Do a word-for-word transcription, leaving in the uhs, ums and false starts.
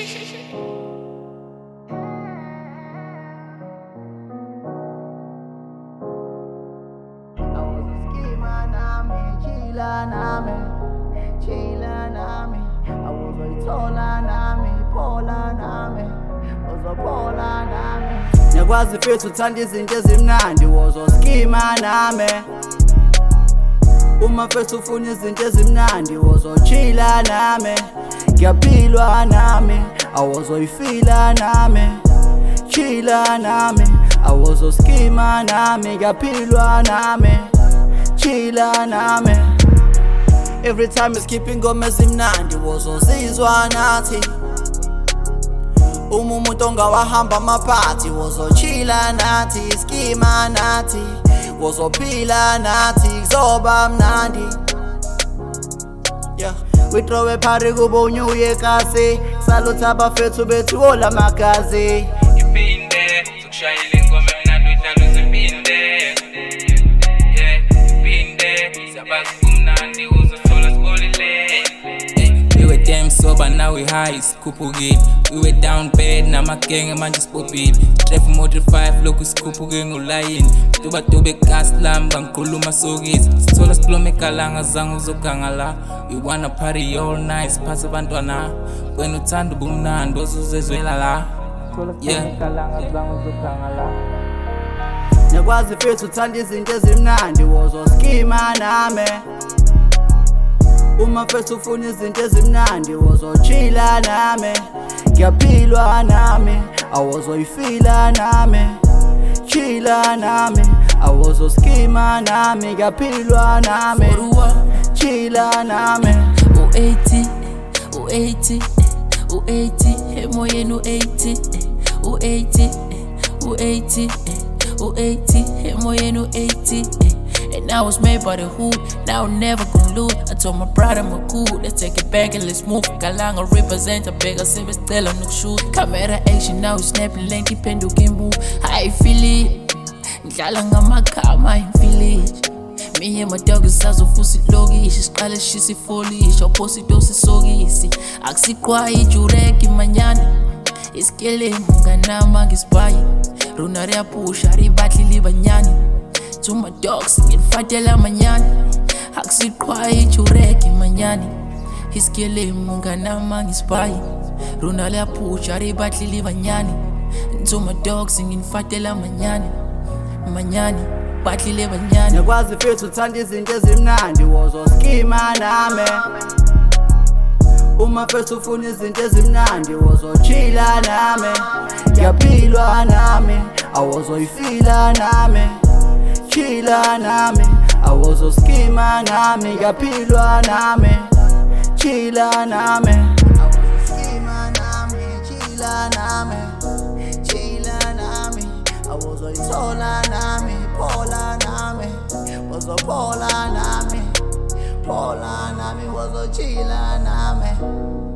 Chila nami, chila nami, awuzoyithola nami, phola nami, uzophola nami. Ngiyakwazi mfethu uthanda izinto ezimnandi, wozoskima nami. Uma mfethu ufuna izinto ezimnandi, wozochila nami. Ngiyaphilwa nami, awozoyifila nami. Chila nami, awozoskima nami. Ngiyaphilwa nami, chila nami. Every time is keeping ngoma ezimnandi, wozozizwa nathi. Uma umuntu ongawahamba amaphathi, wozochila nathi, skima nathi, wozophila nathi, kuzoba mnandi. Yeah, we throw a party kubo unyuye kasi, salute abafethu bethu ola magazi. Iphinde sokushayela ingoma emnandi uhlala uziphinde. Yeah, iphinde siyabazi kumnandi uzothola sibolile. We were damn sober, now we high, sikhuphukile. We were down bad, namagenge manje sibobile. Traffic motor five, lokhu sikhuphukile ngolayini. Tuba tube gas lam, bangikhuluma sokisi. Sithola siplome ekalanga zangu uzoganga la. We wanna party all night, siphathe abantwana. Wena uthanda ubumnandi, bozuzezwela la. Yeah. Ngiyakwazi mfethu uthanda izinto ezimnandi, wozoskima nami. Uma mfethu ufuna izinto ezimnandi, wozochila nami. Ngiyaphilwa nami, awozoyifila nami. Chila nami, awozoskima nami. Ngiyaphilwa nami, chila nami. U eighty, u eighty, u eighty, emoyeni u eighty, u eighty, u eighty, u eighty, emoyeni u eighty. And I was made by the hood, now I'm never gonna lose. I told my brother I'm a cool, let's take it back and let's move. Kalanga represent a bigger service, tell him no shoot. Camera action, now it's snapping, lengthy pendu can move. I feel it, ngidlala ngamakhama I feel it. Me and my dog is as of fusi logish, isikale shisi foolish, opposite sisogisi. Akusikwayi jureki manyana, iskele munganama ngispayi. Runare apusha, ribatlili banyani. To my dogs, nginifatela manyani. Akusikwayi jureki manyani, iskele munganama ngispayi. Runare apusha, ribatlili banyani. To my dogs, nginifatela manyani, manyani. Ngiyakwazi mfethu uthanda izinto ezimnandi, wozoskima nami. Uma mfethu ufuna izinto ezimnandi, wozochila nami. Ngiyaphilwa nami, awozoyifila nami. Chila nami, awozoskima nami. Ngiyaphilwa nami, chila nami. Awozoskima nami, chila nami. Chila nami, awozoyithola nami. Phola nami, wozophola nami. Phola nami, wozochila nami.